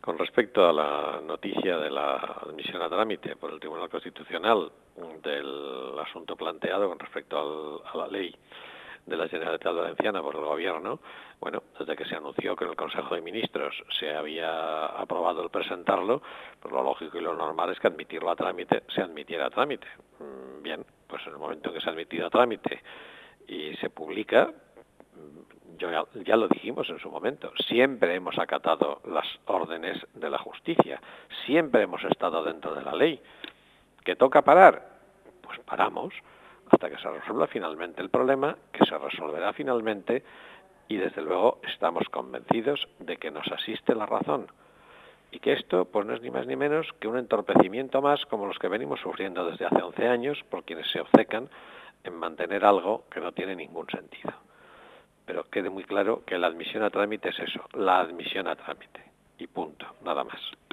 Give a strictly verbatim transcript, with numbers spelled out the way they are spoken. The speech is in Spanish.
Con respecto a la noticia de la admisión a trámite por el Tribunal Constitucional del asunto planteado con respecto al, a la ley de la Generalitat Valenciana por el Gobierno, bueno, desde que se anunció que en el Consejo de Ministros se había aprobado el presentarlo, pues lo lógico y lo normal es que admitirlo a trámite se admitiera a trámite. Bien, pues en el momento que se ha admitido a trámite y se publica, yo ya, ya lo dijimos en su momento, siempre hemos acatado las órdenes de la justicia, siempre hemos estado dentro de la ley. ¿Que toca parar? Pues paramos hasta que se resuelva finalmente el problema, que se resolverá finalmente, y desde luego estamos convencidos de que nos asiste la razón y que esto pues no es ni más ni menos que un entorpecimiento más como los que venimos sufriendo desde hace once años por quienes se obcecan en mantener algo que no tiene ningún sentido. Pero quede muy claro que la admisión a trámite es eso, la admisión a trámite, y punto, nada más.